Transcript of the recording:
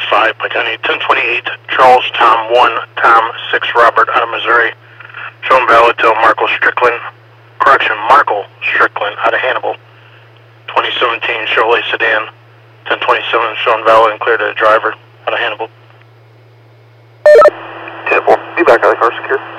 5 by 1028, Charles Tom 1, Tom 6 Robert out of Missouri. Shown valid till Marco Strickland, Marco Strickland out of Hannibal. 2017 Chevrolet sedan, 1027 shown valid and clear to the driver out of Hannibal. 10-4, be back out of the car, secure.